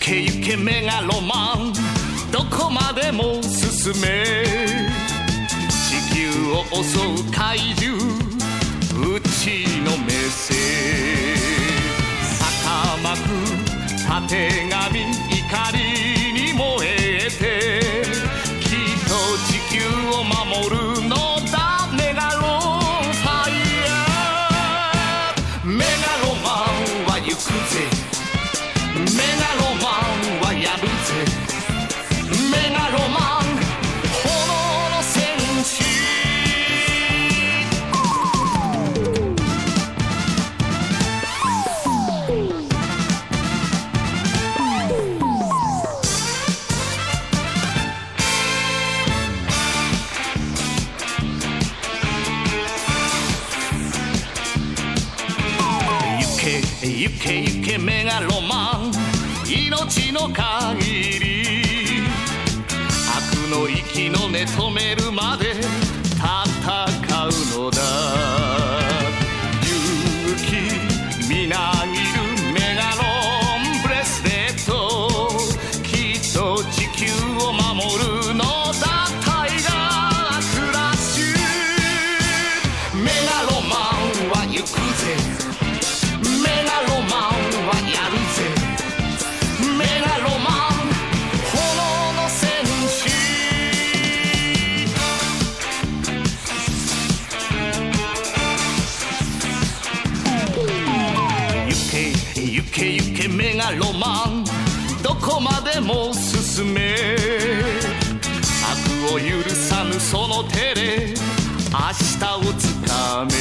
け行けメガロマンどこまでも進め地球を襲う怪獣うちのメッセ逆まくたてがみ怒りに燃えてきっと地球を守るのだメガロファイヤーメガロマンは行くぜメガロマンはやるぜメガロマン炎の戦士行け行けメガロマン命の限り悪の息の根止めるまで戦うのだ勇気みなぎるメガロンブレスレットきっと地球を守るのだタイガークラッシュメガロマンは行くぜメガロマンはやるぜメガロマン炎の戦士行け行けメガロマンどこまでも進め悪を許さぬその手で明日をつかみ